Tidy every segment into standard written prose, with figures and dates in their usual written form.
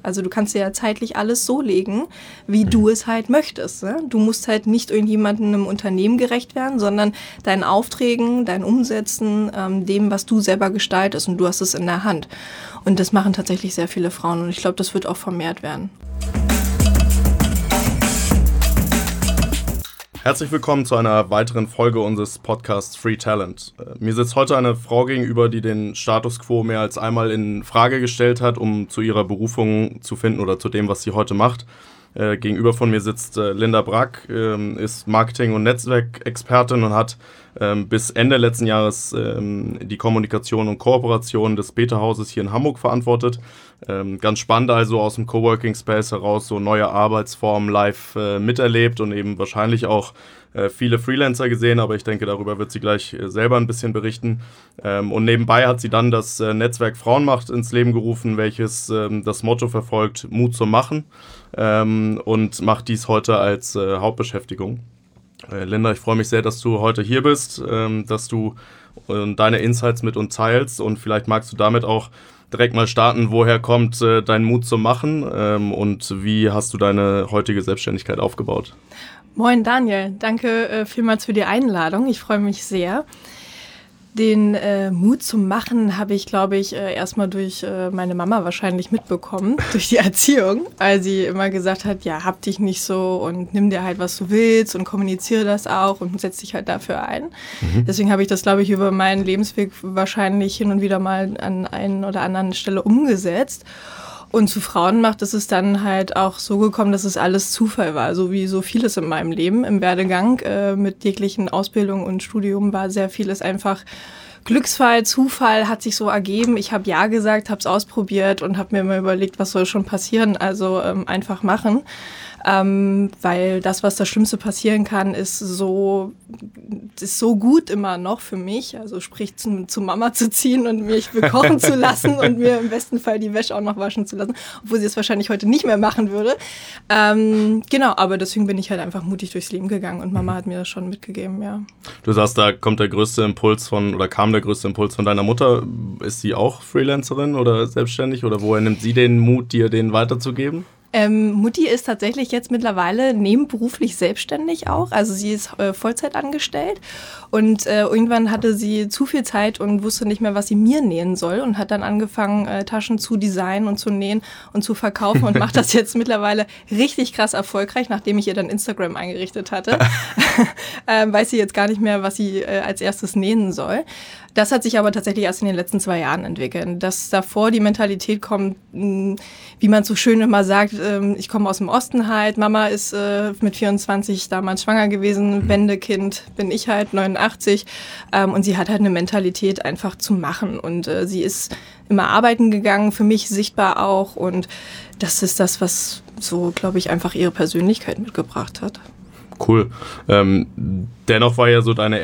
Also du kannst dir ja zeitlich alles so legen, wie du es halt möchtest. Ne? Du musst halt nicht irgendjemandem im Unternehmen gerecht werden, sondern deinen Aufträgen, deinen Umsätzen, dem, was du selber gestaltest und du hast es in der Hand. Und das machen tatsächlich sehr viele Frauen und ich glaube, das wird auch vermehrt werden. Herzlich willkommen zu einer weiteren Folge unseres Podcasts Free Talent. Mir sitzt heute eine Frau gegenüber, die den Status quo mehr als einmal in Frage gestellt hat, um zu ihrer Berufung zu finden oder zu dem, was sie heute macht. Gegenüber von mir sitzt Linda Brack, ist Marketing- und Netzwerkexpertin und hat bis Ende letzten Jahres die Kommunikation und Kooperation des Beta-Hauses hier in Hamburg verantwortet. Ganz spannend also aus dem Coworking Space heraus so neue Arbeitsformen live miterlebt und eben wahrscheinlich auch viele Freelancer gesehen, aber ich denke, darüber wird sie gleich selber ein bisschen berichten. Und nebenbei hat sie dann das Netzwerk Frauenmacht ins Leben gerufen, welches das Motto verfolgt, Mut zum Machen, und macht dies heute als Hauptbeschäftigung. Linda, ich freue mich sehr, dass du heute hier bist, dass du deine Insights mit uns teilst und vielleicht magst du damit auch direkt mal starten, woher kommt dein Mut zum Machen und wie hast du deine heutige Selbstständigkeit aufgebaut? Moin Daniel, danke vielmals für die Einladung, ich freue mich sehr. Den Mut zum Machen habe ich, glaube ich, erstmal durch meine Mama wahrscheinlich mitbekommen, durch die Erziehung, weil sie immer gesagt hat, ja, hab dich nicht so und nimm dir halt, was du willst und kommuniziere das auch und setz dich halt dafür ein. Deswegen habe ich das, glaube ich, über meinen Lebensweg wahrscheinlich hin und wieder mal an einer oder anderen Stelle umgesetzt. Und zu Frauenmacht ist es dann halt auch so gekommen, dass es alles Zufall war, so wie so vieles in meinem Leben. Im Werdegang mit jeglichen Ausbildung und Studium war sehr vieles einfach Glücksfall, Zufall, hat sich so ergeben. Ich habe Ja gesagt, habe es ausprobiert und habe mir immer überlegt, was soll schon passieren, also einfach machen. Weil das, was das Schlimmste passieren kann, ist so gut immer noch für mich. Also sprich, zu Mama zu ziehen und mich bekochen zu lassen und mir im besten Fall die Wäsche auch noch waschen zu lassen, obwohl sie es wahrscheinlich heute nicht mehr machen würde. Genau, aber deswegen bin ich halt einfach mutig durchs Leben gegangen und Mama hat mir das schon mitgegeben, ja. Du sagst, da kam der größte Impuls von deiner Mutter. Ist sie auch Freelancerin oder selbstständig oder woher nimmt sie den Mut, dir den weiterzugeben? Mutti ist tatsächlich jetzt mittlerweile nebenberuflich selbstständig auch. Also sie ist Vollzeit angestellt und irgendwann hatte sie zu viel Zeit und wusste nicht mehr, was sie mir nähen soll und hat dann angefangen, Taschen zu designen und zu nähen und zu verkaufen und macht das jetzt mittlerweile richtig krass erfolgreich, nachdem ich ihr dann Instagram eingerichtet hatte. Weiß sie jetzt gar nicht mehr, was sie als erstes nähen soll. Das hat sich aber tatsächlich erst in den letzten 2 Jahren entwickelt. Dass davor die Mentalität kommt, wie man so schön immer sagt, ich komme aus dem Osten halt, Mama ist mit 24 damals schwanger gewesen, Wendekind bin ich halt, 89. Und sie hat halt eine Mentalität einfach zu machen. Und sie ist immer arbeiten gegangen, für mich sichtbar auch. Und das ist das, was so, glaube ich, einfach ihre Persönlichkeit mitgebracht hat. Cool. Dennoch war ja so deine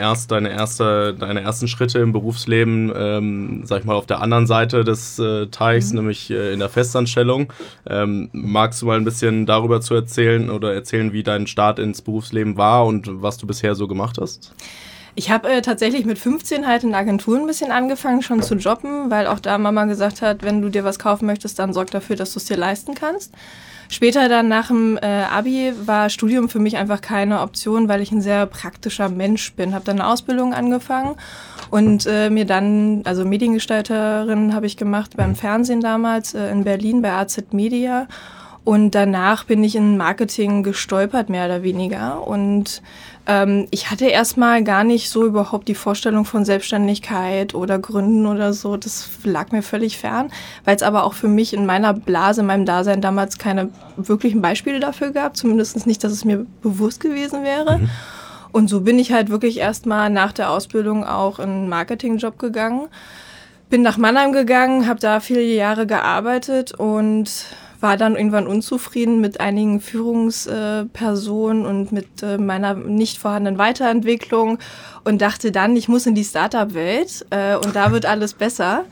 ersten Schritte im Berufsleben, sag ich mal, auf der anderen Seite des Teichs, nämlich in der Festanstellung. Magst du mal ein bisschen darüber erzählen, wie dein Start ins Berufsleben war und was du bisher so gemacht hast? Ich habe tatsächlich mit 15 halt in Agenturen ein bisschen angefangen schon zu jobben, weil auch da Mama gesagt hat, wenn du dir was kaufen möchtest, dann sorg dafür, dass du es dir leisten kannst. Später dann nach dem Abi war Studium für mich einfach keine Option, weil ich ein sehr praktischer Mensch bin. Habe dann eine Ausbildung angefangen und mir dann, also Mediengestalterin habe ich gemacht beim Fernsehen damals in Berlin bei AZ Media. Und danach bin ich in Marketing gestolpert, mehr oder weniger. Und ich hatte erstmal gar nicht so überhaupt die Vorstellung von Selbstständigkeit oder Gründen oder so. Das lag mir völlig fern, weil es aber auch für mich in meiner Blase, in meinem Dasein damals keine wirklichen Beispiele dafür gab. Zumindest nicht, dass es mir bewusst gewesen wäre. Und so bin ich halt wirklich erstmal nach der Ausbildung auch in einen Marketingjob gegangen. Bin nach Mannheim gegangen, habe da viele Jahre gearbeitet und war dann irgendwann unzufrieden mit einigen Führungspersonen und mit meiner nicht vorhandenen Weiterentwicklung und dachte dann, ich muss in die Startup-Welt und da wird alles besser.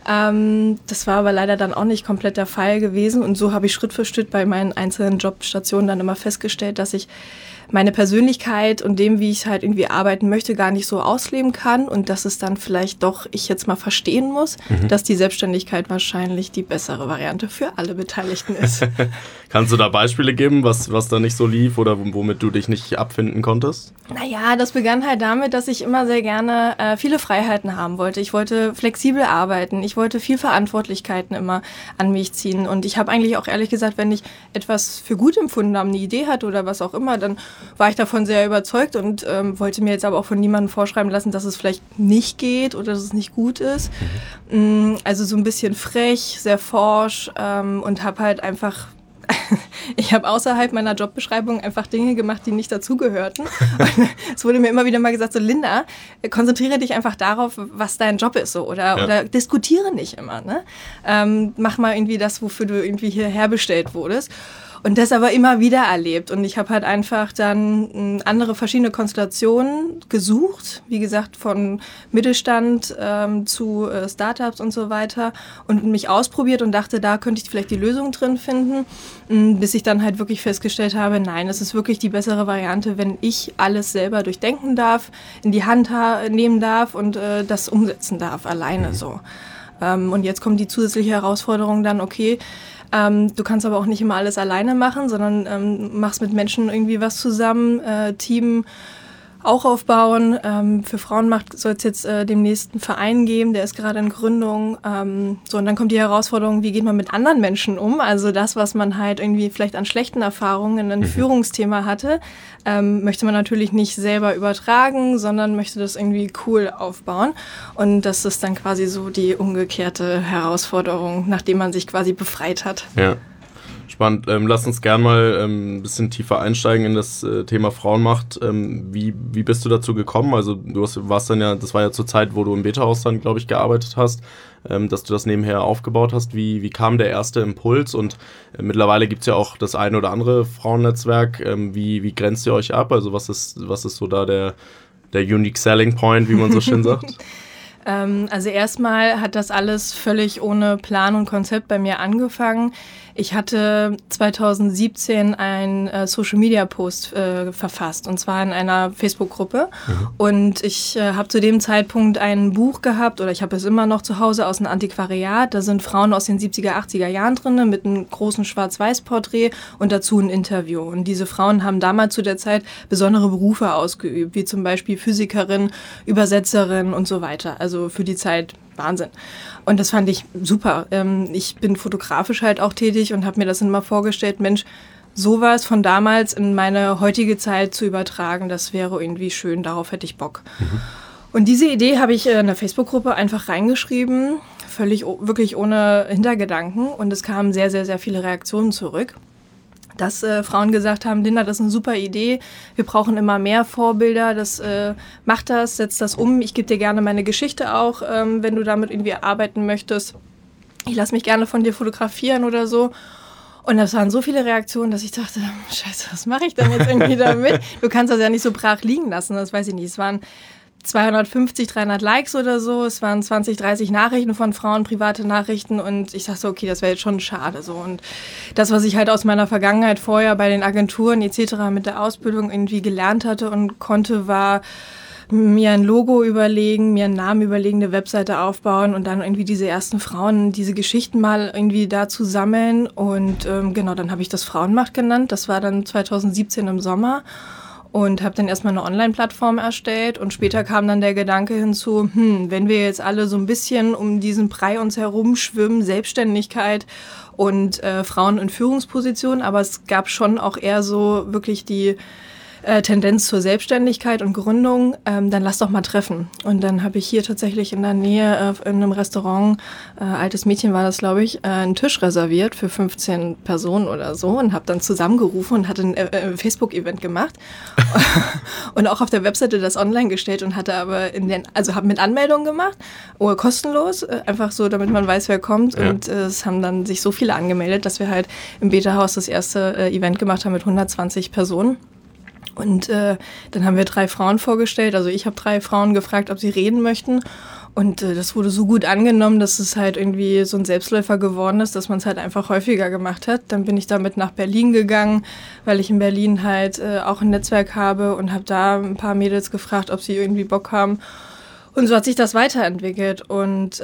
Das war aber leider dann auch nicht komplett der Fall gewesen. Und so habe ich Schritt für Schritt bei meinen einzelnen Jobstationen dann immer festgestellt, dass ich meine Persönlichkeit und dem, wie ich halt irgendwie arbeiten möchte, gar nicht so ausleben kann und dass es dann vielleicht doch, ich jetzt mal verstehen muss, dass die Selbstständigkeit wahrscheinlich die bessere Variante für alle Beteiligten ist. Kannst du da Beispiele geben, was da nicht so lief oder womit du dich nicht abfinden konntest? Naja, das begann halt damit, dass ich immer sehr gerne viele Freiheiten haben wollte. Ich wollte flexibel arbeiten, ich wollte viel Verantwortlichkeiten immer an mich ziehen und ich habe eigentlich auch ehrlich gesagt, wenn ich etwas für gut empfunden habe, eine Idee hatte oder was auch immer, dann war ich davon sehr überzeugt und wollte mir jetzt aber auch von niemandem vorschreiben lassen, dass es vielleicht nicht geht oder dass es nicht gut ist. Also so ein bisschen frech, sehr forsch und habe halt einfach ich habe außerhalb meiner Jobbeschreibung einfach Dinge gemacht, die nicht dazugehörten. Es wurde mir immer wieder mal gesagt, so Linda, konzentriere dich einfach darauf, was dein Job ist, so oder diskutiere nicht immer. Ne? Mach mal irgendwie das, wofür du irgendwie hierher bestellt wurdest. Und das aber immer wieder erlebt. Und ich habe halt einfach dann andere verschiedene Konstellationen gesucht. Wie gesagt, von Mittelstand zu Startups und so weiter. Und mich ausprobiert und dachte, da könnte ich vielleicht die Lösung drin finden. Bis ich dann halt wirklich festgestellt habe, nein, es ist wirklich die bessere Variante, wenn ich alles selber durchdenken darf, in die Hand nehmen darf und das umsetzen darf, alleine so. Und jetzt kommt die zusätzliche Herausforderung dann, okay, du kannst aber auch nicht immer alles alleine machen, sondern machst mit Menschen irgendwie was zusammen, Team auch aufbauen. Für Frauenmacht soll es jetzt demnächst einen Verein geben, der ist gerade in Gründung. So, und dann kommt die Herausforderung, wie geht man mit anderen Menschen um? Also das, was man halt irgendwie vielleicht an schlechten Erfahrungen in einem Führungsthema hatte, möchte man natürlich nicht selber übertragen, sondern möchte das irgendwie cool aufbauen. Und das ist dann quasi so die umgekehrte Herausforderung, nachdem man sich quasi befreit hat. Ja. Spannend. Lass uns gern mal ein bisschen tiefer einsteigen in das Thema Frauenmacht. Wie bist du dazu gekommen? Also warst dann ja, das war ja zur Zeit, wo du im Beta-Haus dann, glaube ich, gearbeitet hast, dass du das nebenher aufgebaut hast. Wie kam der erste Impuls? Und mittlerweile gibt es ja auch das eine oder andere Frauennetzwerk. Wie grenzt ihr euch ab? Also was ist so da der Unique Selling Point, wie man so schön sagt? Also erstmal hat das alles völlig ohne Plan und Konzept bei mir angefangen. Ich hatte 2017 einen Social-Media-Post verfasst, und zwar in einer Facebook-Gruppe. Und ich habe zu dem Zeitpunkt ein Buch gehabt, oder ich habe es immer noch zu Hause, aus einem Antiquariat. Da sind Frauen aus den 70er, 80er Jahren drin, mit einem großen Schwarz-Weiß-Porträt und dazu ein Interview. Und diese Frauen haben damals zu der Zeit besondere Berufe ausgeübt, wie zum Beispiel Physikerin, Übersetzerin und so weiter. Also für die Zeit Wahnsinn. Und das fand ich super. Ich bin fotografisch halt auch tätig und habe mir das immer vorgestellt, Mensch, sowas von damals in meine heutige Zeit zu übertragen, das wäre irgendwie schön, darauf hätte ich Bock. Und diese Idee habe ich in der Facebook-Gruppe einfach reingeschrieben, wirklich ohne Hintergedanken, und es kamen sehr, sehr, sehr viele Reaktionen zurück. Dass Frauen gesagt haben, Linda, das ist eine super Idee, wir brauchen immer mehr Vorbilder, mach das, setz das um, ich gebe dir gerne meine Geschichte auch, wenn du damit irgendwie arbeiten möchtest. Ich lasse mich gerne von dir fotografieren oder so. Und das waren so viele Reaktionen, dass ich dachte, scheiße, was mache ich denn jetzt irgendwie damit? Du kannst das ja nicht so brach liegen lassen, das weiß ich nicht. Es waren 250, 300 Likes oder so. Es waren 20, 30 Nachrichten von Frauen, private Nachrichten. Und ich dachte, okay, das wäre jetzt schon schade. So. Und das, was ich halt aus meiner Vergangenheit vorher bei den Agenturen etc. mit der Ausbildung irgendwie gelernt hatte und konnte, war mir ein Logo überlegen, mir einen Namen überlegen, eine Webseite aufbauen und dann irgendwie diese ersten Frauen, diese Geschichten mal irgendwie dazu sammeln. Und genau, dann habe ich das Frauenmacht genannt. Das war dann 2017 im Sommer. Und habe dann erstmal eine Online-Plattform erstellt und später kam dann der Gedanke hinzu, wenn wir jetzt alle so ein bisschen um diesen Brei uns herum schwimmen, Selbstständigkeit und Frauen in Führungspositionen, aber es gab schon auch eher so wirklich die Tendenz zur Selbstständigkeit und Gründung, dann lass doch mal treffen. Und dann habe ich hier tatsächlich in der Nähe in einem Restaurant, altes Mädchen war das, glaube ich, einen Tisch reserviert für 15 Personen oder so und habe dann zusammengerufen und hatte ein Facebook-Event gemacht und auch auf der Webseite das online gestellt und hatte aber habe mit Anmeldung gemacht, kostenlos, einfach so, damit man weiß, wer kommt. Ja. Und es haben dann sich so viele angemeldet, dass wir halt im Beta-Haus das erste Event gemacht haben mit 120 Personen. Und dann haben wir 3 Frauen vorgestellt. Also ich habe 3 Frauen gefragt, ob sie reden möchten. Und das wurde so gut angenommen, dass es halt irgendwie so ein Selbstläufer geworden ist, dass man es halt einfach häufiger gemacht hat. Dann bin ich damit nach Berlin gegangen, weil ich in Berlin halt auch ein Netzwerk habe und habe da ein paar Mädels gefragt, ob sie irgendwie Bock haben. Und so hat sich das weiterentwickelt und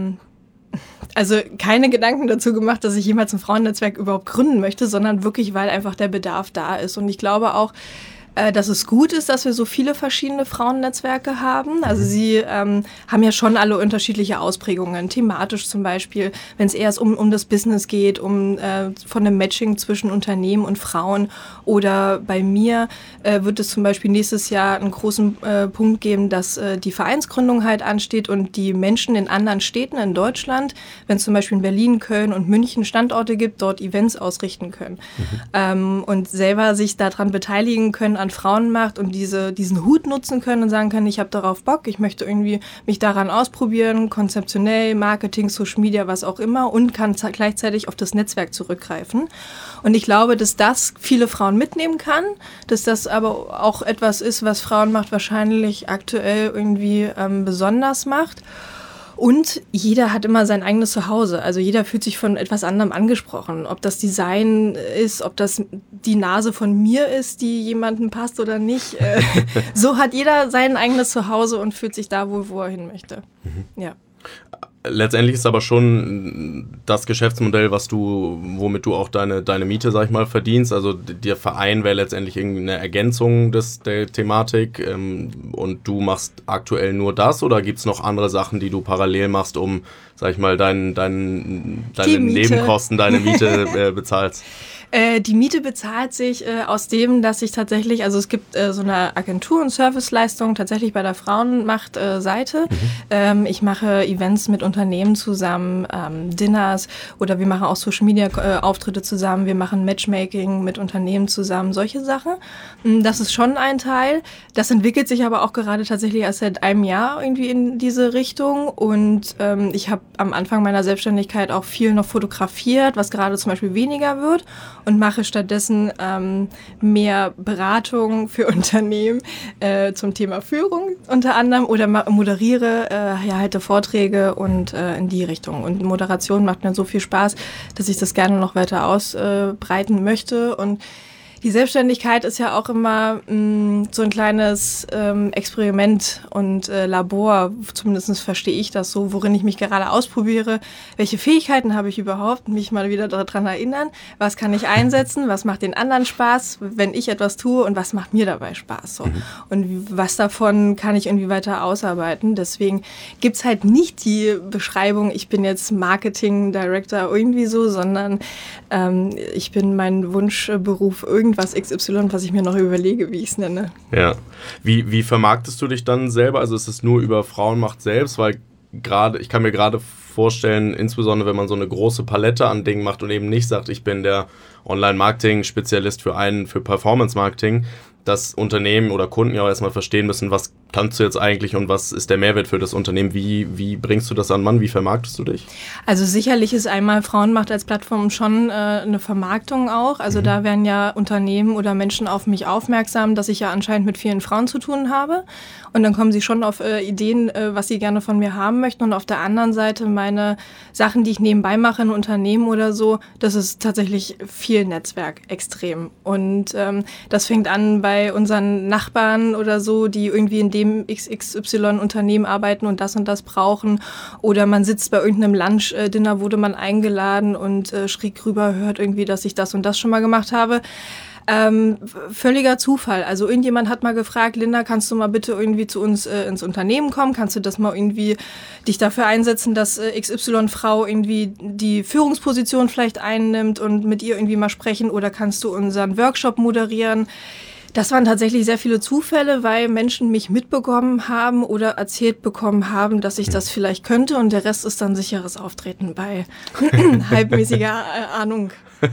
also keine Gedanken dazu gemacht, dass ich jemals ein Frauennetzwerk überhaupt gründen möchte, sondern wirklich, weil einfach der Bedarf da ist. Und ich glaube auch, dass es gut ist, dass wir so viele verschiedene Frauennetzwerke haben. Also sie haben ja schon alle unterschiedliche Ausprägungen, thematisch zum Beispiel, wenn es eher um das Business geht, von einem Matching zwischen Unternehmen und Frauen. Oder bei mir wird es zum Beispiel nächstes Jahr einen großen Punkt geben, dass die Vereinsgründung halt ansteht und die Menschen in anderen Städten in Deutschland, wenn es zum Beispiel in Berlin, Köln und München Standorte gibt, dort Events ausrichten können. Und selber sich daran beteiligen können an Frauenmacht und diesen Hut nutzen können und sagen können, ich habe darauf Bock, ich möchte irgendwie mich daran ausprobieren, konzeptionell, Marketing, Social Media, was auch immer und kann gleichzeitig auf das Netzwerk zurückgreifen. Und ich glaube, dass das viele Frauen mitnehmen kann, dass das aber auch etwas ist, was Frauenmacht wahrscheinlich aktuell irgendwie besonders macht. Und jeder hat immer sein eigenes Zuhause. Also jeder fühlt sich von etwas anderem angesprochen. Ob das Design ist, ob das die Nase von mir ist, die jemandem passt oder nicht. So hat jeder sein eigenes Zuhause und fühlt sich da wohl, wo er hin möchte. Ja. Letztendlich ist aber schon das Geschäftsmodell, womit du auch deine Miete, sag ich mal, verdienst. Also der Verein wäre letztendlich eine Ergänzung der Thematik und du machst aktuell nur das oder gibt es noch andere Sachen, die du parallel machst, um, sag ich mal, deine Nebenkosten, deine Miete bezahlst? Die Miete bezahlt sich aus dem, dass ich tatsächlich, also es gibt so eine Agentur- und Serviceleistung tatsächlich bei der Frauenmacht-Seite. Ich mache Events mit Unternehmen zusammen, Dinners oder wir machen auch Social-Media-Auftritte zusammen, wir machen Matchmaking mit Unternehmen zusammen, solche Sachen. Das ist schon ein Teil. Das entwickelt sich aber auch gerade tatsächlich erst seit einem Jahr irgendwie in diese Richtung und ich habe am Anfang meiner Selbstständigkeit auch viel noch fotografiert, was gerade zum Beispiel weniger wird. Und mache stattdessen mehr Beratung für Unternehmen zum Thema Führung unter anderem oder moderiere, halte Vorträge und in die Richtung. Und Moderation macht mir so viel Spaß, dass ich das gerne noch weiter ausbreiten möchte. Und die Selbstständigkeit ist ja auch immer so ein kleines Experiment und Labor, zumindest verstehe ich das so, worin ich mich gerade ausprobiere. Welche Fähigkeiten habe ich überhaupt? Mich mal wieder daran erinnern, was kann ich einsetzen, was macht den anderen Spaß, wenn ich etwas tue und was macht mir dabei Spaß. So. Und was davon kann ich irgendwie weiter ausarbeiten. Deswegen gibt's halt nicht die Beschreibung, ich bin jetzt Marketing Director irgendwie so, sondern ich bin mein Wunschberuf irgendwas XY, was ich mir noch überlege, wie ich es nenne. Ja. Wie vermarktest du dich dann selber? Also ist es nur über Frauenmacht selbst? Weil ich kann mir gerade vorstellen, insbesondere wenn man so eine große Palette an Dingen macht und eben nicht sagt, ich bin der Online-Marketing-Spezialist für Performance-Marketing, dass Unternehmen oder Kunden ja auch erstmal verstehen müssen, was kannst du jetzt eigentlich und was ist der Mehrwert für das Unternehmen? Wie bringst du das an Mann? Wie vermarktest du dich? Also sicherlich ist einmal Frauenmacht als Plattform schon eine Vermarktung auch. Also da werden ja Unternehmen oder Menschen auf mich aufmerksam, dass ich ja anscheinend mit vielen Frauen zu tun habe. Und dann kommen sie schon auf Ideen, was sie gerne von mir haben möchten. Und auf der anderen Seite meine Sachen, die ich nebenbei mache in Unternehmen oder so, das ist tatsächlich viel Netzwerk, extrem. Und das fängt an bei unseren Nachbarn oder so, die irgendwie in dem XXY-Unternehmen arbeiten und das brauchen. Oder man sitzt bei irgendeinem Lunch-Dinner, wurde man eingeladen und schräg rüber hört irgendwie, dass ich das und das schon mal gemacht habe. Völliger Zufall. Also irgendjemand hat mal gefragt, Linda, kannst du mal bitte irgendwie zu uns ins Unternehmen kommen? Kannst du das mal irgendwie dich dafür einsetzen, dass XY-Frau irgendwie die Führungsposition vielleicht einnimmt und mit ihr irgendwie mal sprechen? Oder kannst du unseren Workshop moderieren? Das waren tatsächlich sehr viele Zufälle, weil Menschen mich mitbekommen haben oder erzählt bekommen haben, dass ich das vielleicht könnte und der Rest ist dann sicheres Auftreten bei halbmäßiger Ahnung.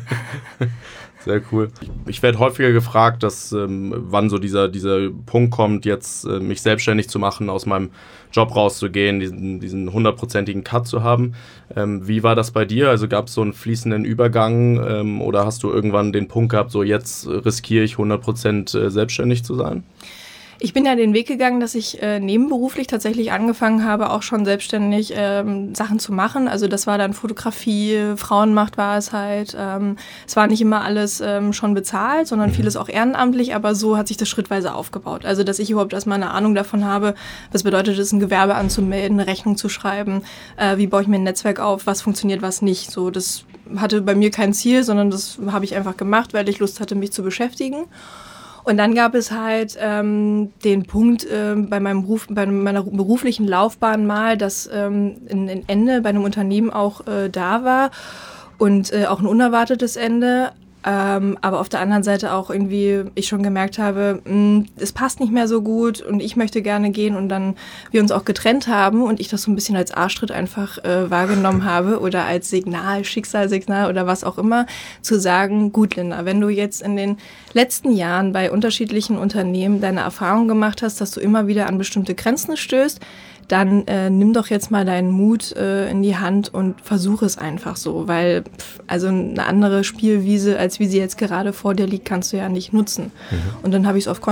Sehr cool. Ich werde häufiger gefragt, dass wann so dieser Punkt kommt, jetzt mich selbstständig zu machen, aus meinem Job rauszugehen, diesen 100%igen Cut zu haben. Wie war das bei dir? Also gab es so einen fließenden Übergang oder hast du irgendwann den Punkt gehabt, so jetzt riskiere ich 100% selbstständig zu sein? Ich bin ja den Weg gegangen, dass ich nebenberuflich tatsächlich angefangen habe, auch schon selbstständig Sachen zu machen. Also das war dann Fotografie, Frauenmacht war es halt. Es war nicht immer alles schon bezahlt, sondern vieles auch ehrenamtlich, aber so hat sich das schrittweise aufgebaut. Also dass ich überhaupt erstmal eine Ahnung davon habe, was bedeutet es, ein Gewerbe anzumelden, eine Rechnung zu schreiben, wie baue ich mir ein Netzwerk auf, was funktioniert, was nicht. So, das hatte bei mir kein Ziel, sondern das habe ich einfach gemacht, weil ich Lust hatte, mich zu beschäftigen. Und dann gab es halt den Punkt bei meiner beruflichen Laufbahn mal, dass ein Ende bei einem Unternehmen auch da war und auch ein unerwartetes Ende. Aber auf der anderen Seite auch irgendwie ich schon gemerkt habe, es passt nicht mehr so gut und ich möchte gerne gehen und dann wir uns auch getrennt haben und ich das so ein bisschen als Arschtritt einfach wahrgenommen habe oder als Signal, Schicksalssignal oder was auch immer, zu sagen, gut Linda, wenn du jetzt in den letzten Jahren bei unterschiedlichen Unternehmen deine Erfahrung gemacht hast, dass du immer wieder an bestimmte Grenzen stößt, dann nimm doch jetzt mal deinen Mut in die Hand und versuch es einfach so, weil also eine andere Spielwiese, als wie sie jetzt gerade vor dir liegt, kannst du ja nicht nutzen. Und dann habe ich es auf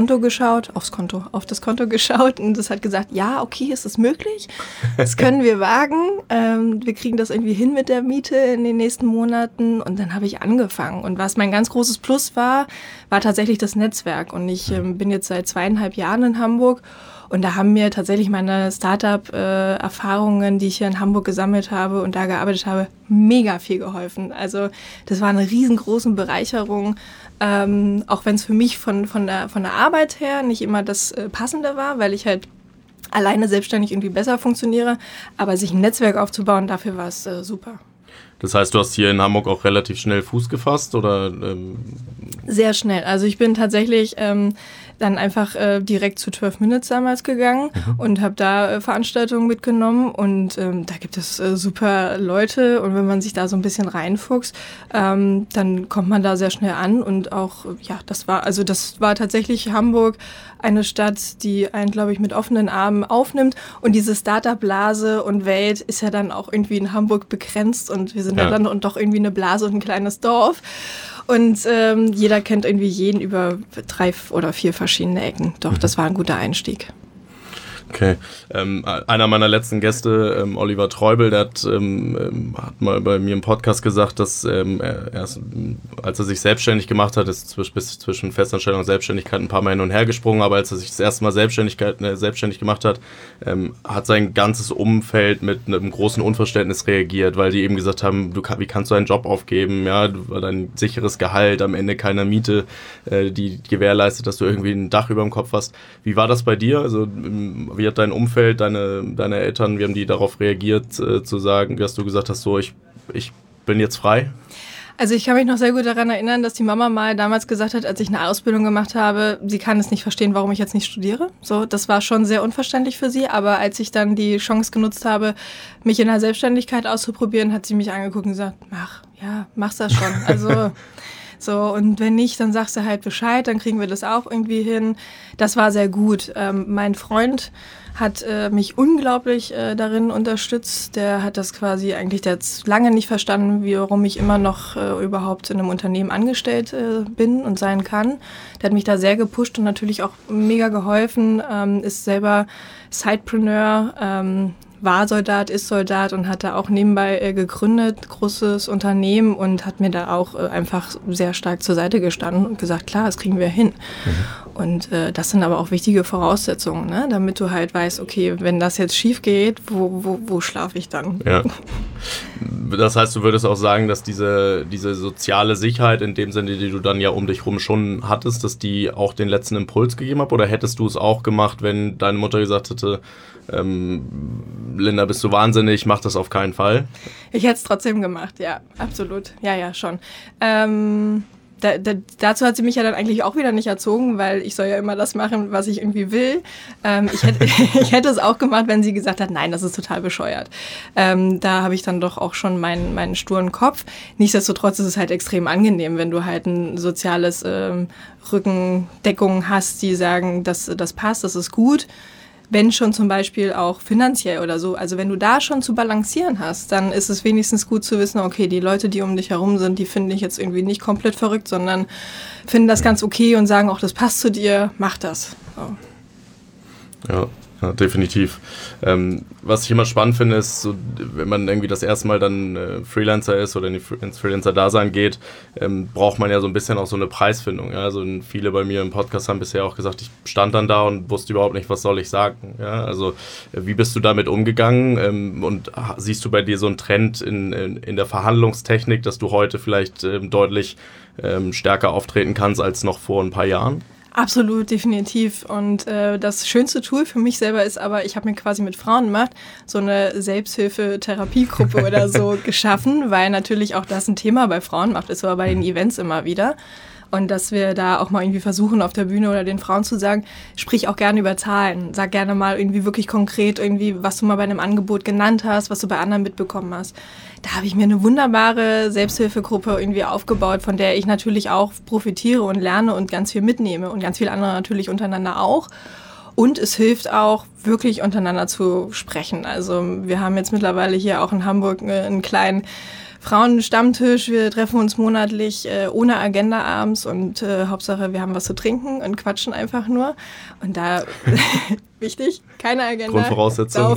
das Konto geschaut und das hat gesagt, ja, okay, ist es möglich, das können wir wagen, wir kriegen das irgendwie hin mit der Miete in den nächsten Monaten und dann habe ich angefangen und was mein ganz großes Plus war tatsächlich das Netzwerk und ich bin jetzt seit 2,5 Jahren in Hamburg. Und da haben mir tatsächlich meine Startup-Erfahrungen, die ich hier in Hamburg gesammelt habe und da gearbeitet habe, mega viel geholfen. Also das war eine riesengroße Bereicherung, auch wenn es für mich von der Arbeit her nicht immer das Passende war, weil ich halt alleine selbstständig irgendwie besser funktioniere. Aber sich ein Netzwerk aufzubauen, dafür war es super. Das heißt, du hast hier in Hamburg auch relativ schnell Fuß gefasst, oder? Sehr schnell. Also ich bin tatsächlich dann einfach direkt zu 12 Minutes damals gegangen und habe da Veranstaltungen mitgenommen und da gibt es super Leute und wenn man sich da so ein bisschen reinfuchst, dann kommt man da sehr schnell an und auch, ja, das war tatsächlich Hamburg eine Stadt, die einen, glaube ich, mit offenen Armen aufnimmt und diese Startup-Blase und Welt ist ja dann auch irgendwie in Hamburg begrenzt und wir sind ja dann und doch irgendwie eine Blase und ein kleines Dorf. Und jeder kennt irgendwie jeden über 3 oder 4 verschiedene Ecken. Doch, das war ein guter Einstieg. Okay. Einer meiner letzten Gäste, Oliver Treubel, der hat mal bei mir im Podcast gesagt, dass erst, als er sich selbstständig gemacht hat, ist zwischen Festanstellung und Selbstständigkeit ein paar Mal hin und her gesprungen, aber als er sich das erste Mal selbstständig gemacht hat, hat sein ganzes Umfeld mit einem großen Unverständnis reagiert, weil die eben gesagt haben, wie kannst du einen Job aufgeben, ja, dein sicheres Gehalt, am Ende keine Miete, die gewährleistet, dass du irgendwie ein Dach über dem Kopf hast. Wie war das bei dir? Also wie hat dein Umfeld, deine Eltern, wie haben die darauf reagiert, zu sagen, dass du gesagt hast, so, ich bin jetzt frei? Also ich kann mich noch sehr gut daran erinnern, dass die Mama mal damals gesagt hat, als ich eine Ausbildung gemacht habe, sie kann es nicht verstehen, warum ich jetzt nicht studiere. So, das war schon sehr unverständlich für sie, aber als ich dann die Chance genutzt habe, mich in der Selbstständigkeit auszuprobieren, hat sie mich angeguckt und gesagt, mach's das schon. Also so, und wenn nicht, dann sagst du halt Bescheid, dann kriegen wir das auch irgendwie hin. Das war sehr gut. Mein Freund hat mich unglaublich darin unterstützt. Der hat das quasi eigentlich, der hat lange nicht verstanden, warum ich immer noch überhaupt in einem Unternehmen angestellt bin und sein kann. Der hat mich da sehr gepusht und natürlich auch mega geholfen, ist selber Sidepreneur, war Soldat, ist Soldat und hat da auch nebenbei gegründet, großes Unternehmen und hat mir da auch einfach sehr stark zur Seite gestanden und gesagt, klar, das kriegen wir hin. Und das sind aber auch wichtige Voraussetzungen, ne? Damit du halt weißt, okay, wenn das jetzt schief geht, wo schlafe ich dann? Ja. Das heißt, du würdest auch sagen, dass diese soziale Sicherheit in dem Sinne, die du dann ja um dich rum schon hattest, dass die auch den letzten Impuls gegeben hat? Oder hättest du es auch gemacht, wenn deine Mutter gesagt hätte, Linda, bist du wahnsinnig, mach das auf keinen Fall? Ich hätte es trotzdem gemacht, ja, absolut. Ja, schon. Dazu hat sie mich ja dann eigentlich auch wieder nicht erzogen, weil ich soll ja immer das machen, was ich irgendwie will. Ich hätte es auch gemacht, wenn sie gesagt hat, nein, das ist total bescheuert. Da habe ich dann doch auch schon meinen sturen Kopf. Nichtsdestotrotz ist es halt extrem angenehm, wenn du halt ein soziales Rückendeckung hast, die sagen, das passt, das ist gut. Wenn schon zum Beispiel auch finanziell oder so. Also wenn du da schon zu balancieren hast, dann ist es wenigstens gut zu wissen, okay, die Leute, die um dich herum sind, die finden dich jetzt irgendwie nicht komplett verrückt, sondern finden das ganz okay und sagen auch, das passt zu dir, mach das. So. Ja, definitiv. Was ich immer spannend finde, ist, so, wenn man irgendwie das erste Mal dann Freelancer ist oder ins Freelancer-Dasein geht, braucht man ja so ein bisschen auch so eine Preisfindung. Ja? Also viele bei mir im Podcast haben bisher auch gesagt, ich stand dann da und wusste überhaupt nicht, was soll ich sagen. Ja? Also wie bist du damit umgegangen und siehst du bei dir so einen Trend in der Verhandlungstechnik, dass du heute vielleicht deutlich stärker auftreten kannst als noch vor ein paar Jahren? Absolut, definitiv. Und das schönste Tool für mich selber ist aber, ich habe mir quasi mit Frauenmacht so eine Selbsthilfe-Therapiegruppe oder so geschaffen, weil natürlich auch das ein Thema bei Frauenmacht ist, aber bei den Events immer wieder. Und dass wir da auch mal irgendwie versuchen, auf der Bühne oder den Frauen zu sagen, sprich auch gerne über Zahlen. Sag gerne mal irgendwie wirklich konkret, irgendwie, was du mal bei einem Angebot genannt hast, was du bei anderen mitbekommen hast. Da habe ich mir eine wunderbare Selbsthilfegruppe irgendwie aufgebaut, von der ich natürlich auch profitiere und lerne und ganz viel mitnehme und ganz viele andere natürlich untereinander auch. Und es hilft auch, wirklich untereinander zu sprechen. Also wir haben jetzt mittlerweile hier auch in Hamburg einen kleinen Frauenstammtisch. Wir treffen uns monatlich ohne Agenda abends und Hauptsache, wir haben was zu trinken und quatschen einfach nur. Und da, wichtig, keine Agenda. Grundvoraussetzung.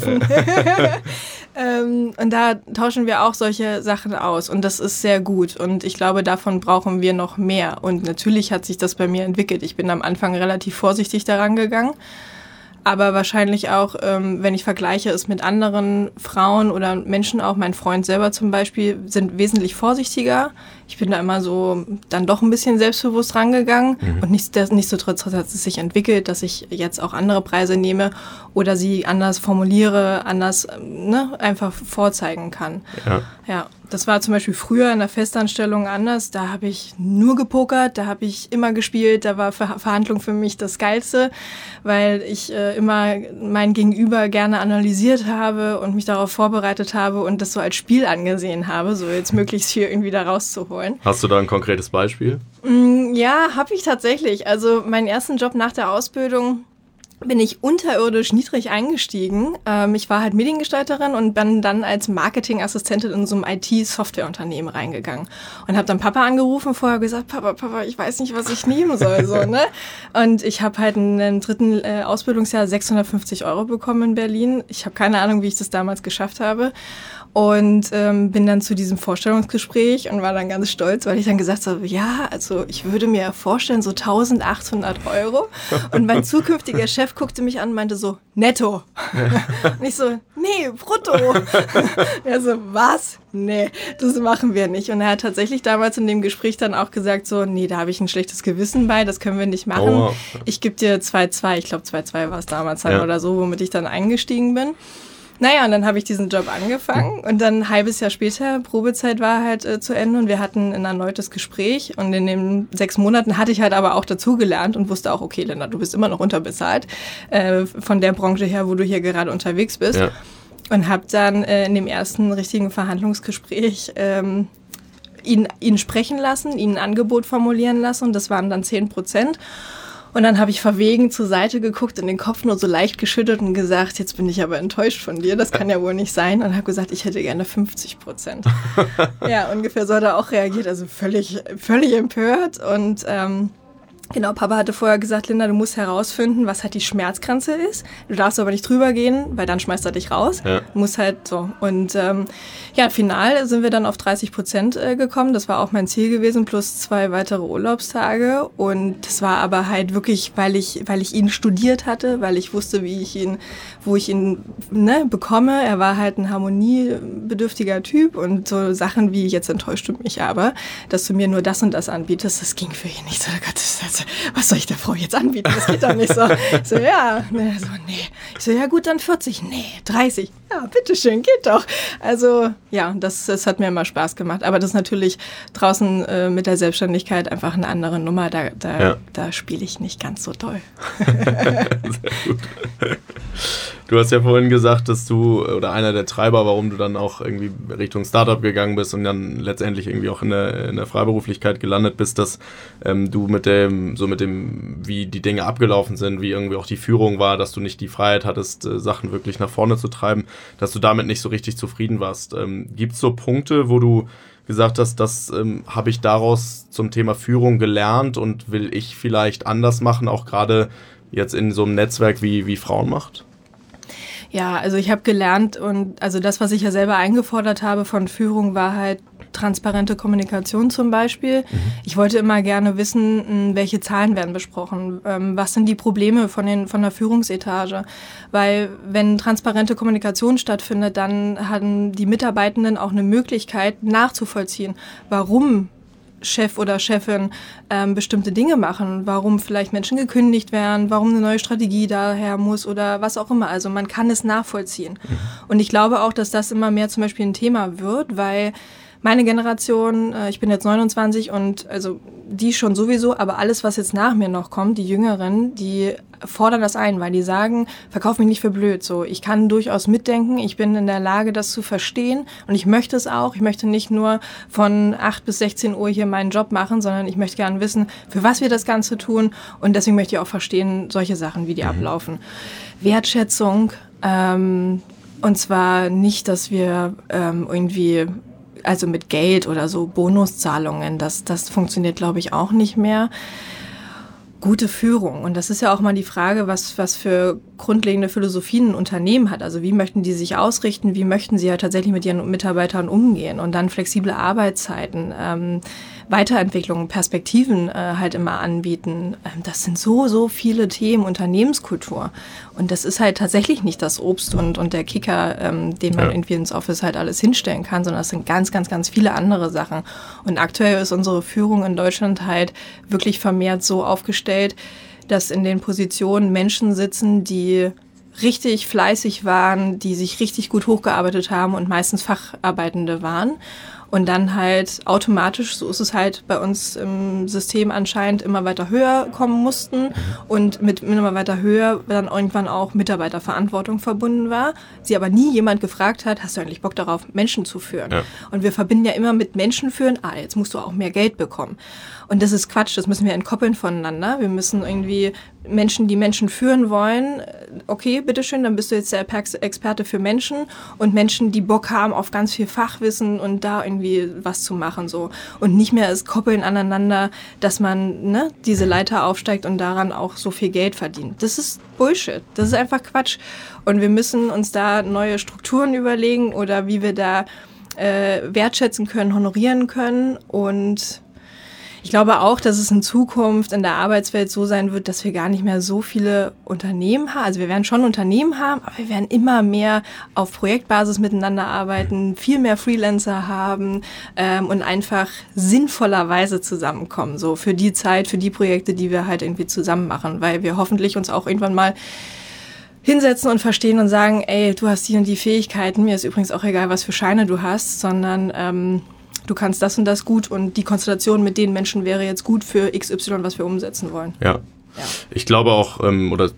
Und da tauschen wir auch solche Sachen aus und das ist sehr gut und ich glaube, davon brauchen wir noch mehr. Und natürlich hat sich das bei mir entwickelt. Ich bin am Anfang relativ vorsichtig daran gegangen. Aber wahrscheinlich auch, wenn ich vergleiche es mit anderen Frauen oder Menschen auch, mein Freund selber zum Beispiel, sind wesentlich vorsichtiger. Ich bin da immer so dann doch ein bisschen selbstbewusst rangegangen. Und nichtsdestotrotz hat es sich entwickelt, dass ich jetzt auch andere Preise nehme oder sie anders formuliere, anders einfach vorzeigen kann. Ja. Das war zum Beispiel früher in der Festanstellung anders. Da habe ich nur gepokert, da habe ich immer gespielt, da war Verhandlung für mich das Geilste, weil ich immer mein Gegenüber gerne analysiert habe und mich darauf vorbereitet habe und das so als Spiel angesehen habe, so jetzt möglichst viel irgendwie da rauszuholen. Hast du da ein konkretes Beispiel? Ja, habe ich tatsächlich. Also meinen ersten Job nach der Ausbildung bin ich unterirdisch niedrig eingestiegen. Ich war halt Mediengestalterin und bin dann als Marketingassistentin in so einem IT-Softwareunternehmen reingegangen. Und habe dann Papa angerufen, vorher gesagt, Papa, ich weiß nicht, was ich nehmen soll. So, ne? Und ich habe halt in dem dritten Ausbildungsjahr 650 € bekommen in Berlin. Ich habe keine Ahnung, wie ich das damals geschafft habe. Und bin dann zu diesem Vorstellungsgespräch und war dann ganz stolz, weil ich dann gesagt habe, ja, also ich würde mir vorstellen, so 1.800 €. Und mein zukünftiger Chef guckte mich an und meinte so, netto. Und ich so, nee, brutto. Er so, was? Nee, das machen wir nicht. Und er hat tatsächlich damals in dem Gespräch dann auch gesagt so, nee, da habe ich ein schlechtes Gewissen bei, das können wir nicht machen. Oh. Ich gebe dir 2,2, ich glaube 2,2 war es damals dann oder so, womit ich dann eingestiegen bin. Naja, und dann habe ich diesen Job angefangen und dann ein halbes Jahr später, Probezeit war halt zu Ende und wir hatten ein erneutes Gespräch und in den 6 Monaten hatte ich halt aber auch dazugelernt und wusste auch, okay, Linda, du bist immer noch unterbezahlt von der Branche her, wo du hier gerade unterwegs bist. Ja. Und habe dann in dem ersten richtigen Verhandlungsgespräch ihn sprechen lassen, ihn ein Angebot formulieren lassen und das waren dann 10%. Und dann habe ich verwegen zur Seite geguckt und den Kopf nur so leicht geschüttelt und gesagt, jetzt bin ich aber enttäuscht von dir, das kann ja wohl nicht sein. Und habe gesagt, ich hätte gerne 50%. Ja, ungefähr so hat er auch reagiert, also völlig empört. Und genau, Papa hatte vorher gesagt, Linda, du musst herausfinden, was halt die Schmerzgrenze ist. Du darfst aber nicht drüber gehen, weil dann schmeißt er dich raus. Ja. Du musst halt so. Und final sind wir dann auf 30% gekommen. Das war auch mein Ziel gewesen, plus 2 weitere Urlaubstage. Und das war aber halt wirklich, weil ich ihn studiert hatte, weil ich wusste, wo ich ihn bekomme. Er war halt ein harmoniebedürftiger Typ und so Sachen wie, jetzt enttäuscht du mich aber, dass du mir nur das und das anbietest, das ging für ihn nicht so. Gott, was soll ich der Frau jetzt anbieten? Das geht doch nicht so. Ich so, ja. Nee. Ich so, ja gut, dann 40. Nee, 30. Ja, bitteschön, geht doch. Also, ja, das hat mir immer Spaß gemacht. Aber das ist natürlich draußen mit der Selbstständigkeit einfach eine andere Nummer. Da spiele ich nicht ganz so doll. Sehr gut. Du hast ja vorhin gesagt, dass du, oder einer der Treiber, warum du dann auch irgendwie Richtung Startup gegangen bist und dann letztendlich irgendwie auch in der Freiberuflichkeit gelandet bist, dass du mit dem, wie die Dinge abgelaufen sind, wie irgendwie auch die Führung war, dass du nicht die Freiheit hattest, Sachen wirklich nach vorne zu treiben, dass du damit nicht so richtig zufrieden warst. Gibt es so Punkte, wo du gesagt hast, das habe ich daraus zum Thema Führung gelernt und will ich vielleicht anders machen, auch gerade jetzt in so einem Netzwerk wie Frauenmacht? Ja, also ich habe gelernt und also das, was ich ja selber eingefordert habe von Führung, war halt transparente Kommunikation zum Beispiel. Ich wollte immer gerne wissen, welche Zahlen werden besprochen, was sind die Probleme von der Führungsetage, weil wenn transparente Kommunikation stattfindet, dann haben die Mitarbeitenden auch eine Möglichkeit nachzuvollziehen, warum Chef oder Chefin bestimmte Dinge machen, warum vielleicht Menschen gekündigt werden, warum eine neue Strategie daher muss oder was auch immer. Also man kann es nachvollziehen. Und ich glaube auch, dass das immer mehr zum Beispiel ein Thema wird, weil meine Generation, ich bin jetzt 29 und also die schon sowieso, aber alles, was jetzt nach mir noch kommt, die Jüngeren, die fordern das ein, weil die sagen, verkauf mich nicht für blöd. So, ich kann durchaus mitdenken, ich bin in der Lage, das zu verstehen und ich möchte es auch. Ich möchte nicht nur von 8 bis 16 Uhr hier meinen Job machen, sondern ich möchte gerne wissen, für was wir das Ganze tun und deswegen möchte ich auch verstehen, solche Sachen, wie die ablaufen. Wertschätzung, und zwar nicht, dass wir irgendwie also mit Geld oder so Bonuszahlungen, das funktioniert, glaube ich, auch nicht mehr. Gute Führung. Und das ist ja auch mal die Frage, was für grundlegende Philosophien ein Unternehmen hat. Also wie möchten die sich ausrichten, wie möchten sie ja tatsächlich mit ihren Mitarbeitern umgehen und dann flexible Arbeitszeiten, Weiterentwicklung, Perspektiven halt immer anbieten. Das sind so viele Themen, Unternehmenskultur. Und das ist halt tatsächlich nicht das Obst und der Kicker, den man irgendwie ins Office halt alles hinstellen kann, sondern das sind ganz, ganz, ganz viele andere Sachen. Und aktuell ist unsere Führung in Deutschland halt wirklich vermehrt so aufgestellt, dass in den Positionen Menschen sitzen, die richtig fleißig waren, die sich richtig gut hochgearbeitet haben und meistens Facharbeitende waren. Und dann halt automatisch, so ist es halt bei uns im System anscheinend, immer weiter höher kommen mussten und mit immer weiter höher dann irgendwann auch Mitarbeiterverantwortung verbunden war. Sie aber nie jemand gefragt hat, hast du eigentlich Bock darauf, Menschen zu führen? Ja. Und wir verbinden ja immer mit Menschen führen, jetzt musst du auch mehr Geld bekommen. Und das ist Quatsch, das müssen wir entkoppeln voneinander. Wir müssen irgendwie Menschen, die Menschen führen wollen, okay, bitteschön, dann bist du jetzt der Experte für Menschen und Menschen, die Bock haben auf ganz viel Fachwissen und da irgendwie was zu machen so. Und nicht mehr es koppeln aneinander, dass man diese Leiter aufsteigt und daran auch so viel Geld verdient. Das ist Bullshit, das ist einfach Quatsch. Und wir müssen uns da neue Strukturen überlegen oder wie wir da wertschätzen können, honorieren können. Und ich glaube auch, dass es in Zukunft in der Arbeitswelt so sein wird, dass wir gar nicht mehr so viele Unternehmen haben. Also wir werden schon Unternehmen haben, aber wir werden immer mehr auf Projektbasis miteinander arbeiten, viel mehr Freelancer haben und einfach sinnvollerweise zusammenkommen. So für die Zeit, für die Projekte, die wir halt irgendwie zusammen machen, weil wir hoffentlich uns auch irgendwann mal hinsetzen und verstehen und sagen, ey, du hast die und die Fähigkeiten, mir ist übrigens auch egal, was für Scheine du hast, sondern du kannst das und das gut und die Konstellation mit den Menschen wäre jetzt gut für XY, was wir umsetzen wollen. Ja. Ich glaube auch, oder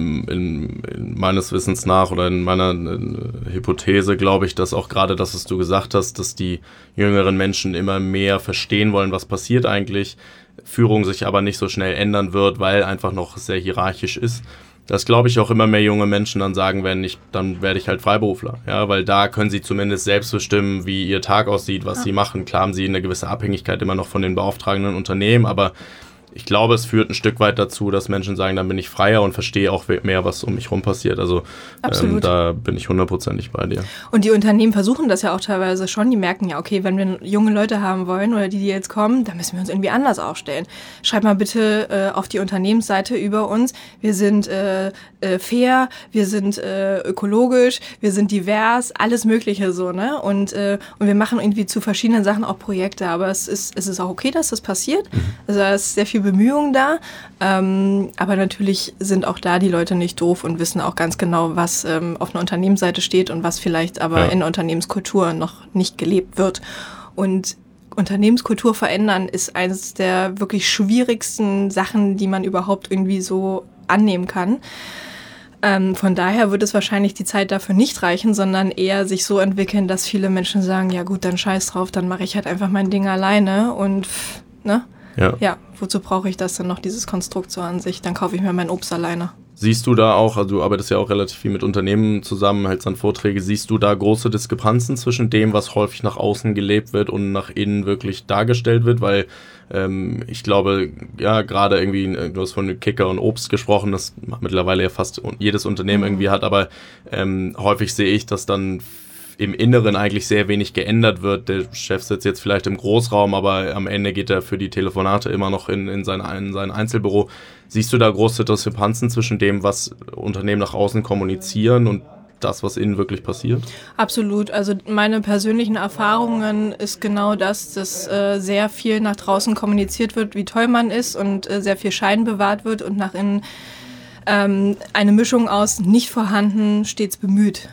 in meines Wissens nach oder in meiner Hypothese glaube ich, dass auch gerade das, was du gesagt hast, dass die jüngeren Menschen immer mehr verstehen wollen, was passiert eigentlich, Führung sich aber nicht so schnell ändern wird, weil einfach noch sehr hierarchisch ist. Dass, glaube ich, auch immer mehr junge Menschen dann sagen, dann werde ich halt Freiberufler. Ja, weil da können sie zumindest selbst bestimmen, wie ihr Tag aussieht, was sie machen. Klar haben sie eine gewisse Abhängigkeit immer noch von den beauftragenden Unternehmen, aber ich glaube, es führt ein Stück weit dazu, dass Menschen sagen, dann bin ich freier und verstehe auch mehr, was um mich rum passiert. Also da bin ich 100%ig bei dir. Und die Unternehmen versuchen das ja auch teilweise schon. Die merken ja, okay, wenn wir junge Leute haben wollen oder die jetzt kommen, dann müssen wir uns irgendwie anders aufstellen. Schreib mal bitte auf die Unternehmensseite über uns. Wir sind fair, wir sind ökologisch, wir sind divers, alles Mögliche so, ne? Und wir machen irgendwie zu verschiedenen Sachen auch Projekte. Aber es ist auch okay, dass das passiert. Also da ist sehr viel Bemühungen da, aber natürlich sind auch da die Leute nicht doof und wissen auch ganz genau, was auf einer Unternehmensseite steht und was vielleicht aber in der Unternehmenskultur noch nicht gelebt wird. Und Unternehmenskultur verändern ist eines der wirklich schwierigsten Sachen, die man überhaupt irgendwie so annehmen kann. Von daher wird es wahrscheinlich die Zeit dafür nicht reichen, sondern eher sich so entwickeln, dass viele Menschen sagen, ja gut, dann scheiß drauf, dann mache ich halt einfach mein Ding alleine und Ja, wozu brauche ich das denn noch, dieses Konstrukt so an sich? Dann kaufe ich mir mein Obst alleine. Siehst du da auch, also du arbeitest ja auch relativ viel mit Unternehmen zusammen, hältst dann Vorträge, siehst du da große Diskrepanzen zwischen dem, was häufig nach außen gelebt wird und nach innen wirklich dargestellt wird? Weil ich glaube, ja, gerade irgendwie, du hast von Kicker und Obst gesprochen, das mittlerweile ja fast jedes Unternehmen irgendwie hat, aber häufig sehe ich, dass dann im Inneren eigentlich sehr wenig geändert wird. Der Chef sitzt jetzt vielleicht im Großraum, aber am Ende geht er für die Telefonate immer noch in sein Einzelbüro. Siehst du da große Diskrepanzen zwischen dem, was Unternehmen nach außen kommunizieren und das, was innen wirklich passiert? Absolut. Also meine persönlichen Erfahrungen ist genau das, dass sehr viel nach draußen kommuniziert wird, wie toll man ist und sehr viel Schein bewahrt wird und nach innen eine Mischung aus nicht vorhanden, stets bemüht.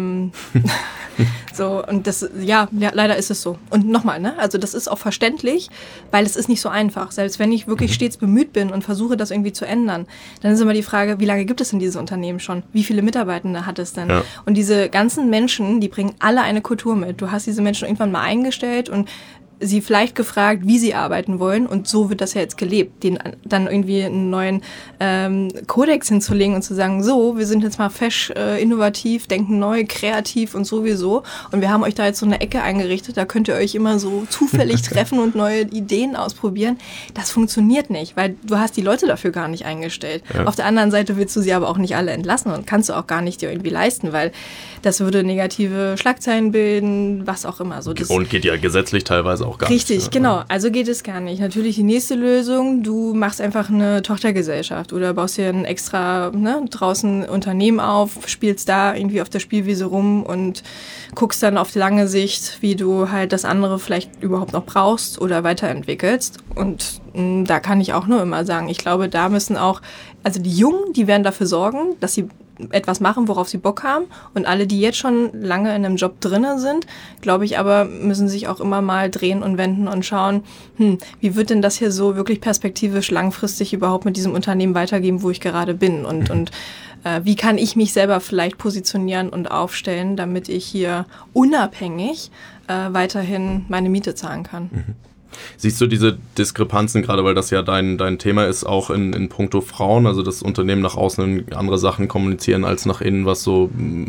So, und das, ja, leider ist es so. Und nochmal, ne, also das ist auch verständlich, weil es ist nicht so einfach. Selbst wenn ich wirklich stets bemüht bin und versuche, das irgendwie zu ändern, dann ist immer die Frage, wie lange gibt es denn dieses Unternehmen schon? Wie viele Mitarbeitende hat es denn? Ja. Und diese ganzen Menschen, die bringen alle eine Kultur mit. Du hast diese Menschen irgendwann mal eingestellt und sie vielleicht gefragt, wie sie arbeiten wollen, und so wird das ja jetzt gelebt, den dann irgendwie einen neuen Kodex hinzulegen und zu sagen, so, wir sind jetzt mal fesch, innovativ, denken neu, kreativ und sowieso, und wir haben euch da jetzt so eine Ecke eingerichtet, da könnt ihr euch immer so zufällig treffen und neue Ideen ausprobieren. Das funktioniert nicht, weil du hast die Leute dafür gar nicht eingestellt. Ja. Auf der anderen Seite willst du sie aber auch nicht alle entlassen und kannst du auch gar nicht dir irgendwie leisten, weil das würde negative Schlagzeilen bilden, was auch immer. So, das und geht ja gesetzlich teilweise auch gar nicht. Richtig, ja. Genau. Also geht es gar nicht. Natürlich die nächste Lösung, du machst einfach eine Tochtergesellschaft oder baust dir ein extra draußen Unternehmen auf, spielst da irgendwie auf der Spielwiese rum und guckst dann auf die lange Sicht, wie du halt das andere vielleicht überhaupt noch brauchst oder weiterentwickelst. Und da kann ich auch nur immer sagen, ich glaube, da müssen auch, also die Jungen, die werden dafür sorgen, dass sie etwas machen, worauf sie Bock haben. Und alle, die jetzt schon lange in einem Job drinne sind, glaube ich aber, müssen sich auch immer mal drehen und wenden und schauen, wie wird denn das hier so wirklich perspektivisch langfristig überhaupt mit diesem Unternehmen weitergehen, wo ich gerade bin? Und wie kann ich mich selber vielleicht positionieren und aufstellen, damit ich hier unabhängig weiterhin meine Miete zahlen kann? Siehst du diese Diskrepanzen, gerade weil das ja dein Thema ist, auch in puncto Frauen, also dass Unternehmen nach außen andere Sachen kommunizieren als nach innen, was so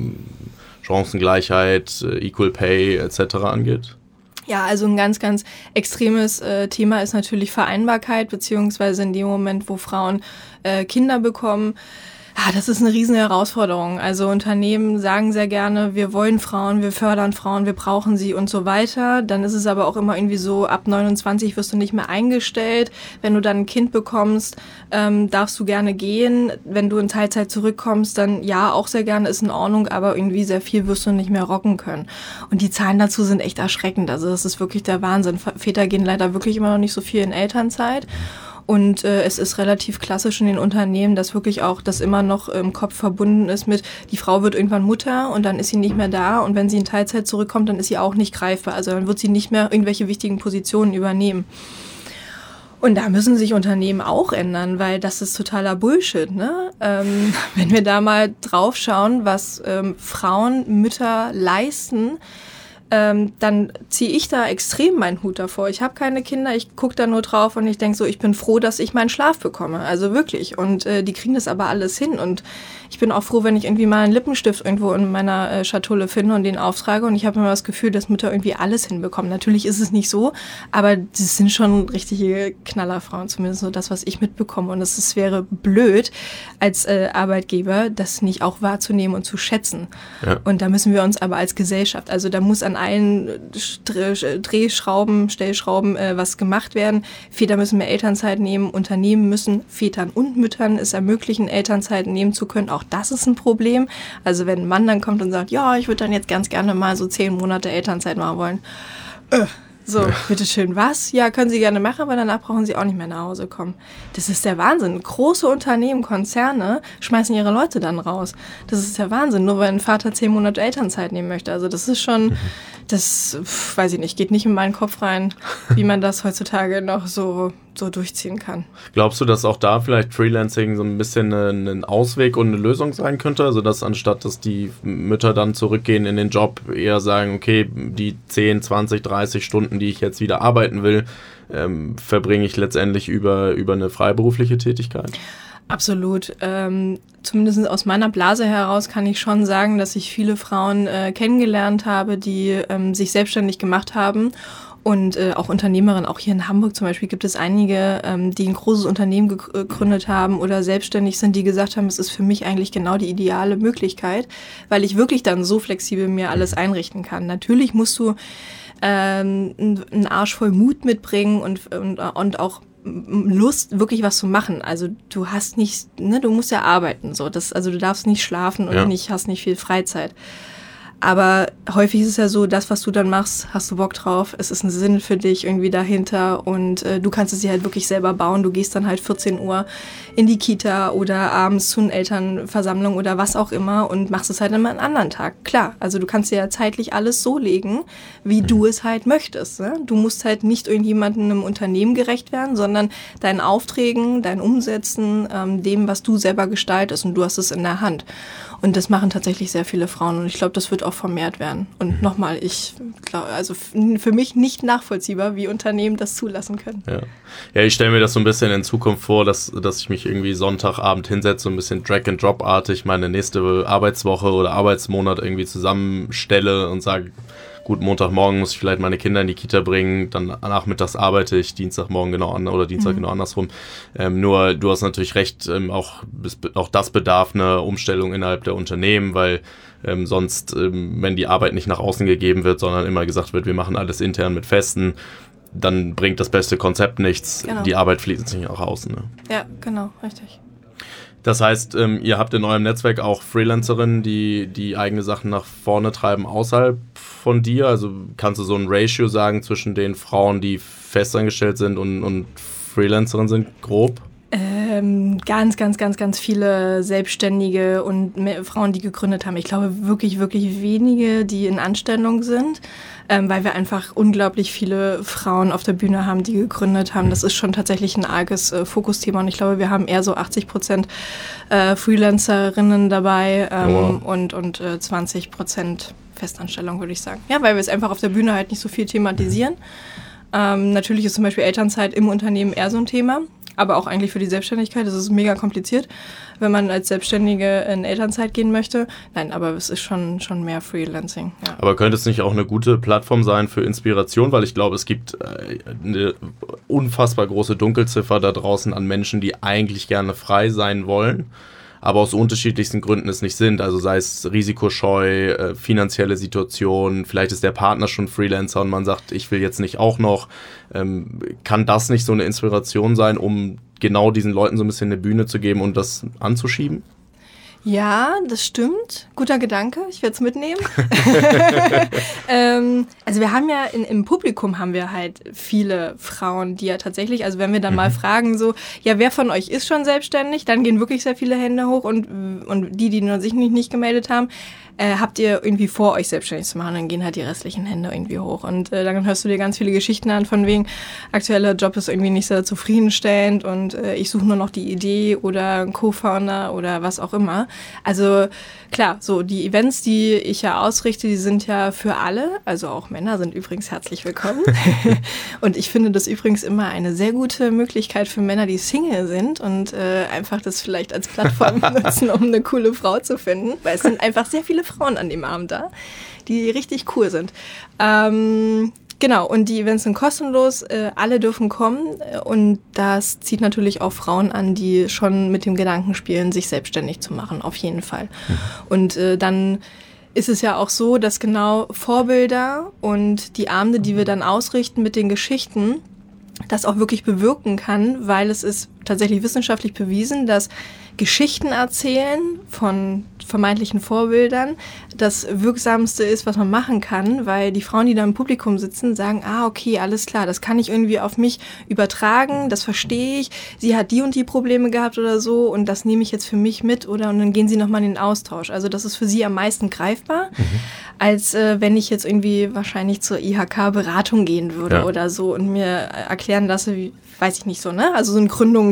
Chancengleichheit, Equal Pay etc. angeht? Ja, also ein ganz, ganz extremes Thema ist natürlich Vereinbarkeit, beziehungsweise in dem Moment, wo Frauen Kinder bekommen. Ja, das ist eine riesen Herausforderung. Also Unternehmen sagen sehr gerne, wir wollen Frauen, wir fördern Frauen, wir brauchen sie und so weiter. Dann ist es aber auch immer irgendwie so, ab 29 wirst du nicht mehr eingestellt. Wenn du dann ein Kind bekommst, darfst du gerne gehen. Wenn du in Teilzeit zurückkommst, dann ja, auch sehr gerne, ist in Ordnung, aber irgendwie sehr viel wirst du nicht mehr rocken können. Und die Zahlen dazu sind echt erschreckend. Also das ist wirklich der Wahnsinn. Väter gehen leider wirklich immer noch nicht so viel in Elternzeit. Und es ist relativ klassisch in den Unternehmen, dass wirklich auch das immer noch im Kopf verbunden ist mit, die Frau wird irgendwann Mutter und dann ist sie nicht mehr da. Und wenn sie in Teilzeit zurückkommt, dann ist sie auch nicht greifbar. Also dann wird sie nicht mehr irgendwelche wichtigen Positionen übernehmen. Und da müssen sich Unternehmen auch ändern, weil das ist totaler Bullshit, ne? Wenn wir da mal drauf schauen, was Frauen, Mütter leisten, dann ziehe ich da extrem meinen Hut davor. Ich habe keine Kinder, ich gucke da nur drauf und ich denke so, ich bin froh, dass ich meinen Schlaf bekomme. Also wirklich. Und die kriegen das aber alles hin. Und ich bin auch froh, wenn ich irgendwie mal einen Lippenstift irgendwo in meiner Schatulle finde und den auftrage. Und ich habe immer das Gefühl, dass Mütter irgendwie alles hinbekommen. Natürlich ist es nicht so, aber das sind schon richtige Knallerfrauen, zumindest so das, was ich mitbekomme. Und es wäre blöd, als Arbeitgeber das nicht auch wahrzunehmen und zu schätzen. Ja. Und da müssen wir uns aber als Gesellschaft, also da muss an allen Drehschrauben, Stellschrauben was gemacht werden. Väter müssen mehr Elternzeit nehmen, Unternehmen müssen Vätern und Müttern es ermöglichen, Elternzeit nehmen zu können. Auch das ist ein Problem. Also wenn ein Mann dann kommt und sagt, ja, ich würde dann jetzt ganz gerne mal so 10 Monate Elternzeit machen wollen. So, bitteschön, was? Ja, können Sie gerne machen, aber danach brauchen Sie auch nicht mehr nach Hause kommen. Das ist der Wahnsinn. Große Unternehmen, Konzerne schmeißen ihre Leute dann raus. Das ist der Wahnsinn, nur weil ein Vater 10 Monate Elternzeit nehmen möchte. Also das ist schon, das, weiß ich nicht, geht nicht in meinen Kopf rein, wie man das heutzutage noch so durchziehen kann. Glaubst du, dass auch da vielleicht Freelancing so ein bisschen ein Ausweg und eine Lösung sein könnte? Also dass anstatt, dass die Mütter dann zurückgehen in den Job, eher sagen, okay, die 10, 20, 30 Stunden, die ich jetzt wieder arbeiten will, verbringe ich letztendlich über eine freiberufliche Tätigkeit? Absolut. Zumindest aus meiner Blase heraus kann ich schon sagen, dass ich viele Frauen kennengelernt habe, die sich selbstständig gemacht haben. Und auch Unternehmerinnen, auch hier in Hamburg zum Beispiel gibt es einige, die ein großes Unternehmen gegründet haben oder selbstständig sind, die gesagt haben, es ist für mich eigentlich genau die ideale Möglichkeit, weil ich wirklich dann so flexibel mir alles einrichten kann. Natürlich musst du einen Arsch voll Mut mitbringen und auch Lust, wirklich was zu machen. Also du hast nicht, ne, du musst ja arbeiten, so. Also du darfst nicht schlafen und hast nicht viel Freizeit. Aber häufig ist es ja so, das, was du dann machst, hast du Bock drauf, es ist ein Sinn für dich irgendwie dahinter und du kannst es dir halt wirklich selber bauen. Du gehst dann halt 14 Uhr in die Kita oder abends zu einer Elternversammlung oder was auch immer und machst es halt immer einen anderen Tag. Klar, also du kannst dir ja zeitlich alles so legen, wie du es halt möchtest. Ne? Du musst halt nicht irgendjemandem im Unternehmen gerecht werden, sondern deinen Aufträgen, deinen Umsätzen, dem, was du selber gestaltest und du hast es in der Hand. Und das machen tatsächlich sehr viele Frauen und ich glaube, das wird auch vermehrt werden. Und nochmal, ich glaube, also für mich nicht nachvollziehbar, wie Unternehmen das zulassen können. Ja, ich stelle mir das so ein bisschen in Zukunft vor, dass ich mich irgendwie Sonntagabend hinsetze, so ein bisschen Drag-and-Drop-artig meine nächste Arbeitswoche oder Arbeitsmonat irgendwie zusammenstelle und sage, gut, Montagmorgen muss ich vielleicht meine Kinder in die Kita bringen, dann nachmittags arbeite ich, Dienstagmorgen genau oder Dienstag genau andersrum. Nur du hast natürlich recht, auch das bedarf einer Umstellung innerhalb der Unternehmen, weil sonst, wenn die Arbeit nicht nach außen gegeben wird, sondern immer gesagt wird, wir machen alles intern mit Festen, dann bringt das beste Konzept nichts. Genau. Die Arbeit fließt nicht nach außen. Ne? Ja, genau, richtig. Das heißt, ihr habt in eurem Netzwerk auch Freelancerinnen, die eigene Sachen nach vorne treiben außerhalb von dir? Also kannst du so ein Ratio sagen zwischen den Frauen, die festangestellt sind und Freelancerinnen sind, grob? Ganz viele Selbstständige und Frauen, die gegründet haben. Ich glaube wirklich wenige, die in Anstellung sind, weil wir einfach unglaublich viele Frauen auf der Bühne haben, die gegründet haben. Das ist schon tatsächlich ein arges Fokusthema und ich glaube, wir haben eher so 80% Freelancerinnen dabei und 20% Festanstellung, würde ich sagen. Ja, weil wir es einfach auf der Bühne halt nicht so viel thematisieren. Natürlich ist zum Beispiel Elternzeit im Unternehmen eher so ein Thema. Aber auch eigentlich für die Selbstständigkeit. Das ist mega kompliziert, wenn man als Selbstständige in Elternzeit gehen möchte. Nein, aber es ist schon mehr Freelancing. Ja. Aber könnte es nicht auch eine gute Plattform sein für Inspiration? Weil ich glaube, es gibt eine unfassbar große Dunkelziffer da draußen an Menschen, die eigentlich gerne frei sein wollen, aber aus unterschiedlichsten Gründen es nicht sind. Also sei es risikoscheu, finanzielle Situation, vielleicht ist der Partner schon Freelancer und man sagt, ich will jetzt nicht auch noch. Kann das nicht so eine Inspiration sein, um genau diesen Leuten so ein bisschen eine Bühne zu geben und das anzuschieben? Ja, das stimmt. Guter Gedanke, ich werde es mitnehmen. Also wir haben ja im Publikum haben wir halt viele Frauen, die ja tatsächlich, also wenn wir dann mal fragen so, ja, wer von euch ist schon selbstständig, dann gehen wirklich sehr viele Hände hoch und die noch sich nicht gemeldet haben, habt ihr irgendwie vor, euch selbstständig zu machen, dann gehen halt die restlichen Hände irgendwie hoch und dann hörst du dir ganz viele Geschichten an von wegen, aktueller Job ist irgendwie nicht sehr zufriedenstellend und ich suche nur noch die Idee oder einen Co-Founder oder was auch immer. Also klar, so die Events, die ich ja ausrichte, die sind ja für alle, also auch Männer sind übrigens herzlich willkommen. Und ich finde das übrigens immer eine sehr gute Möglichkeit für Männer, die Single sind und einfach das vielleicht als Plattform nutzen, um eine coole Frau zu finden, weil es sind einfach sehr viele Frauen an dem Abend da, die richtig cool sind. Genau, und die Events sind kostenlos, alle dürfen kommen und das zieht natürlich auch Frauen an, die schon mit dem Gedanken spielen, sich selbstständig zu machen, auf jeden Fall. Und dann ist es ja auch so, dass genau Vorbilder und die Abende, die wir dann ausrichten mit den Geschichten, das auch wirklich bewirken kann, weil es ist tatsächlich wissenschaftlich bewiesen, dass Geschichten erzählen von vermeintlichen Vorbildern das Wirksamste ist, was man machen kann, weil die Frauen, die da im Publikum sitzen, sagen, okay, alles klar, das kann ich irgendwie auf mich übertragen, das verstehe ich, sie hat die und die Probleme gehabt oder so und das nehme ich jetzt für mich mit und dann gehen sie nochmal in den Austausch. Also das ist für sie am meisten greifbar, als wenn ich jetzt irgendwie wahrscheinlich zur IHK-Beratung gehen würde oder so und mir erklären lasse, wie, weiß ich nicht so, ne? Also so ein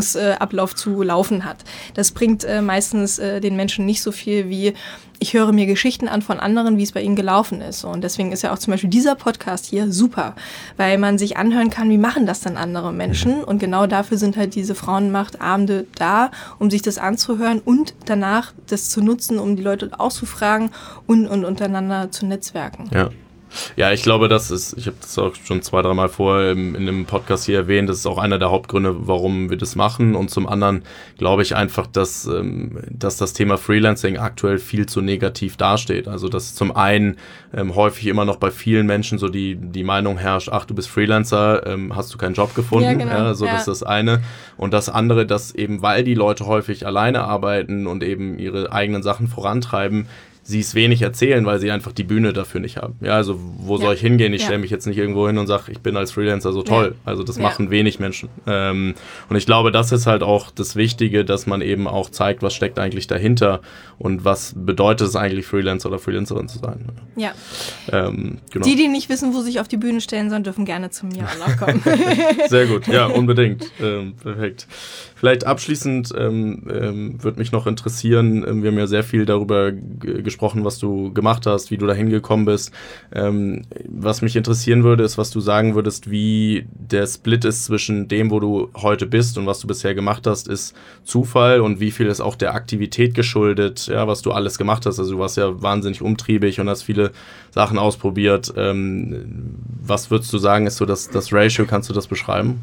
Bewerbungsablauf zu laufen hat. Das bringt meistens den Menschen nicht so viel wie, ich höre mir Geschichten an von anderen, wie es bei ihnen gelaufen ist. Und deswegen ist ja auch zum Beispiel dieser Podcast hier super, weil man sich anhören kann, wie machen das dann andere Menschen. Und genau dafür sind halt diese Frauenmachtabende da, um sich das anzuhören und danach das zu nutzen, um die Leute auszufragen und untereinander zu netzwerken. Ja, ich glaube, ich habe das auch schon 2-3 Mal vorher in einem Podcast hier erwähnt, das ist auch einer der Hauptgründe, warum wir das machen. Und zum anderen glaube ich einfach, dass das Thema Freelancing aktuell viel zu negativ dasteht. Also dass zum einen häufig immer noch bei vielen Menschen so die Meinung herrscht, ach, du bist Freelancer, hast du keinen Job gefunden. Ja, genau. Das ist das eine. Und das andere, dass eben, weil die Leute häufig alleine arbeiten und eben ihre eigenen Sachen vorantreiben, sie es wenig erzählen, weil sie einfach die Bühne dafür nicht haben. Ja, also wo soll ich hingehen? Ich stelle mich jetzt nicht irgendwo hin und sage, ich bin als Freelancer so toll. Also das machen wenig Menschen. Und ich glaube, das ist halt auch das Wichtige, dass man eben auch zeigt, was steckt eigentlich dahinter und was bedeutet es eigentlich, Freelancer oder Freelancerin zu sein. Ja. Genau. Die nicht wissen, wo sie sich auf die Bühne stellen sollen, dürfen gerne zu mir auch kommen. Sehr gut, ja, unbedingt. Perfekt. Vielleicht abschließend würde mich noch interessieren, wir haben ja sehr viel darüber gesprochen, was du gemacht hast, wie du da hingekommen bist. Was mich interessieren würde, ist, was du sagen würdest, wie der Split ist zwischen dem, wo du heute bist und was du bisher gemacht hast, ist Zufall und wie viel ist auch der Aktivität geschuldet, ja, was du alles gemacht hast. Also du warst ja wahnsinnig umtriebig und hast viele Sachen ausprobiert. Was würdest du sagen, ist so das Ratio? Kannst du das beschreiben?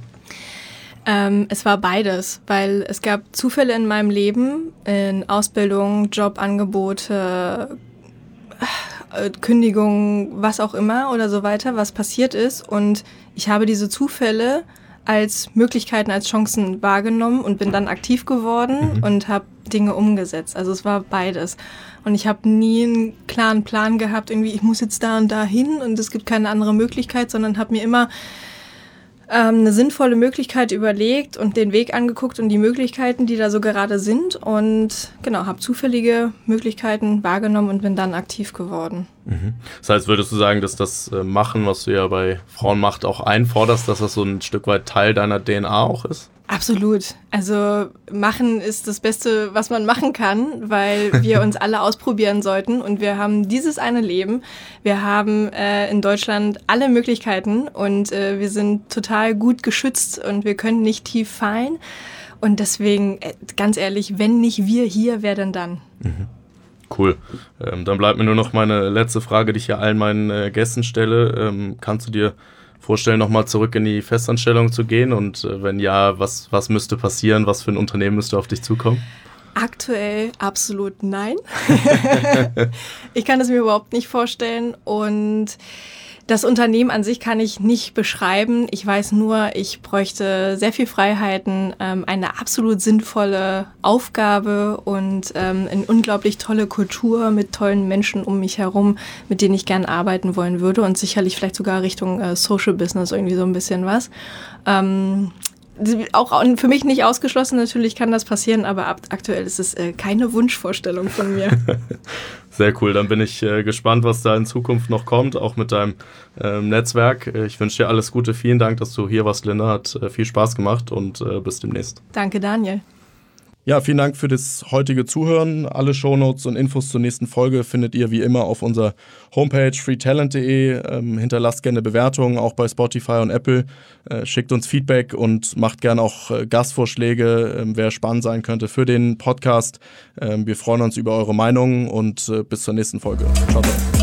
Es war beides, weil es gab Zufälle in meinem Leben, in Ausbildung, Jobangebote, Kündigungen, was auch immer oder so weiter, was passiert ist. Und ich habe diese Zufälle als Möglichkeiten, als Chancen wahrgenommen und bin dann aktiv geworden und habe Dinge umgesetzt. Also es war beides. Und ich habe nie einen klaren Plan gehabt, irgendwie ich muss jetzt da und da hin und es gibt keine andere Möglichkeit, sondern habe mir immer eine sinnvolle Möglichkeit überlegt und den Weg angeguckt und die Möglichkeiten, die da so gerade sind. Und genau, habe zufällige Möglichkeiten wahrgenommen und bin dann aktiv geworden. Das heißt, würdest du sagen, dass das Machen, was du ja bei Frauenmacht auch einforderst, dass das so ein Stück weit Teil deiner DNA auch ist? Absolut. Also machen ist das Beste, was man machen kann, weil wir uns alle ausprobieren sollten und wir haben dieses eine Leben. Wir haben in Deutschland alle Möglichkeiten und wir sind total gut geschützt und wir können nicht tief fallen. Und deswegen, ganz ehrlich, wenn nicht wir hier, wer denn dann? Cool. Dann bleibt mir nur noch meine letzte Frage, die ich ja allen meinen Gästen stelle. Kannst du dir vorstellen, nochmal zurück in die Festanstellung zu gehen? Und wenn ja, was müsste passieren? Was für ein Unternehmen müsste auf dich zukommen? Aktuell absolut nein. Ich kann es mir überhaupt nicht vorstellen. Und das Unternehmen an sich kann ich nicht beschreiben. Ich weiß nur, ich bräuchte sehr viel Freiheiten, eine absolut sinnvolle Aufgabe und eine unglaublich tolle Kultur mit tollen Menschen um mich herum, mit denen ich gern arbeiten wollen würde und sicherlich vielleicht sogar Richtung Social Business irgendwie so ein bisschen was. Auch für mich nicht ausgeschlossen, natürlich kann das passieren, aber aktuell ist es keine Wunschvorstellung von mir. Sehr cool, dann bin ich gespannt, was da in Zukunft noch kommt, auch mit deinem Netzwerk. Ich wünsche dir alles Gute, vielen Dank, dass du hier warst, Linda, hat viel Spaß gemacht und bis demnächst. Danke, Daniel. Ja, vielen Dank für das heutige Zuhören. Alle Shownotes und Infos zur nächsten Folge findet ihr wie immer auf unserer Homepage freetalent.de. Hinterlasst gerne Bewertungen, auch bei Spotify und Apple. Schickt uns Feedback und macht gerne auch Gastvorschläge, wer spannend sein könnte für den Podcast. Wir freuen uns über eure Meinungen und bis zur nächsten Folge. Ciao, ciao.